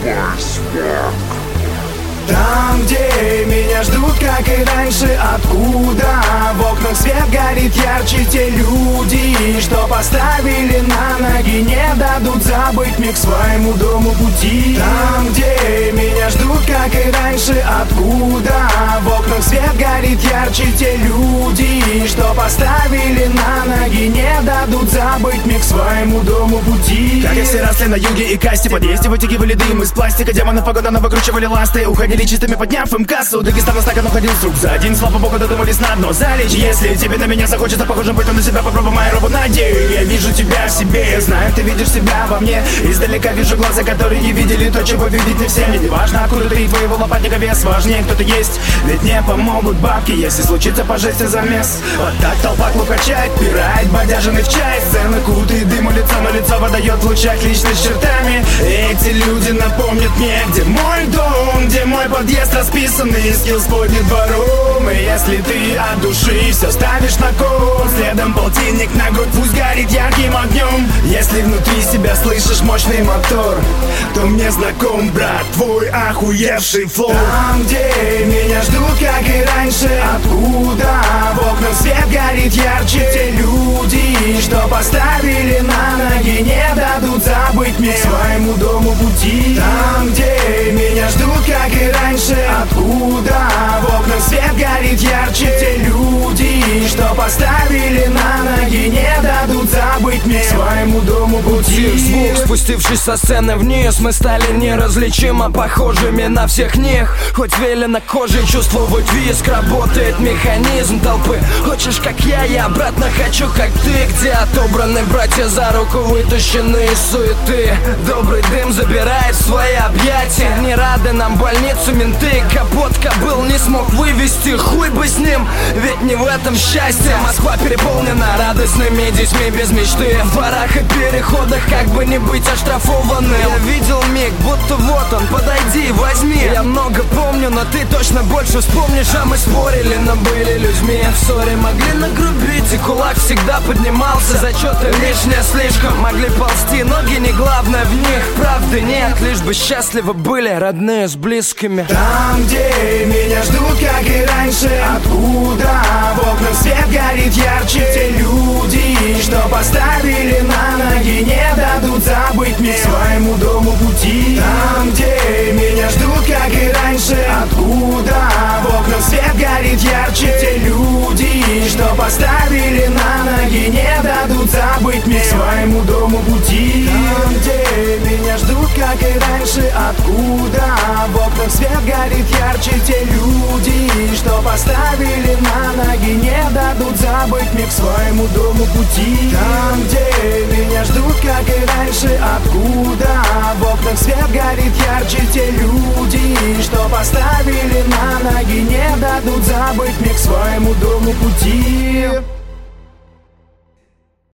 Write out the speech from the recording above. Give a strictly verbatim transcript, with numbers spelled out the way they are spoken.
Там, где меня ждут, как и раньше, откуда в окнах свет горит ярче. Те люди, что поставили на ноги, не дадут забыть мне к своему дому пути. Там, где меня ждут, как и раньше, откуда в окнах свет горит ярче. Те люди, что поставили на ноги, не дадут забыть мне к своему дому пути. Как и все росли на юге и касте, в подъезде вытягивали дым из пластика. Демонов погода выкручивали ласты, уходили чистыми, подняв им кассу. Дагестан на стакан уходил с рук за один. Слава богу, додумались на дно залечь. Если тебе на меня захочется похожим быть, то на себя попробуй мою робу надею. Я вижу тебя в себе, я знаю, ты видишь себя во мне. Издалека вижу глаза, которые видели то, чего видеть не все. Мне не важно, откуда ты и твоего лопатника вес, важнее, кто ты есть. Ведь не помогут бабки, если случится по жести замес. Вот так толпа клуб качает, пирает, бодяженный в чай. Сцены куты, дыму лицо, но лицо выдает в лучах личность чертами. Эти люди напомнят мне, где мой дом, где мой подъезд расписанный, скилл поднят двором. И если ты от души все ставишь на кон, следом полтинник на грудь, пусть горит ярким огнем. Если внутри себя слышишь мощный мотор, то мне знаком, брат, твой охуевший флоу. Там, где меня ждут, как и раньше, откуда в окнах свет горит ярче. Те люди, что поставили на ноги, не дадут забыть мне к своему дому пути. Там, где меня ждут, как и раньше, откуда в окнах свет горит ярче. Те люди, что поставили на ноги, не дадут забыть мне к своему дому пути. Звук, спустившись со сцены вниз, мы стали неразличимо похожими на всех них. Хоть велено кожей чувствовать виск, работает механизм толпы. Хочешь как я, я обратно хочу как ты. Где отобраны братья за руку, вытащены из суеты. Добрый дым забирает в свои объятия. Не рады нам больницу менты, капот кобыл не смог вывести. Хуй бы с ним, ведь не в этом счастье. Москва переполнена радостными детьми без мечты. В барах и переходах как бы не быть оштрафованным. Я видел миг, будто вот он, подойди, возьми. Я много помню, но ты точно больше вспомнишь. А мы спорили, но были людьми. В ссоре могли нагрубить, и кулак всегда поднимался. Зачеты лишнее слишком, могли ползти, ноги не главное в них. Правды нет, лишь бы счастливы были родные с близкими. Там, где меня ждут, как и раньше, откуда в окнах свет горит ярче. Те люди, что поставили на ноги, не дадут забыть мне к своему дому пути. Там, где меня ждут, как и раньше, откуда в окнах свет горит ярче. Те люди, что поставили на ноги, не дадут забыть мне к своему дому пути. Там, где меня ждут, как и раньше, откуда в окнах свет горит ярче. Те люди, что поставили на ноги, не дадут забыть мне к своему дому пути. Там, где меня ждут, как и раньше, откуда в окнах свет горит ярче. Те люди, что поставили на ноги, не дадут забыть мне к своему дому пути.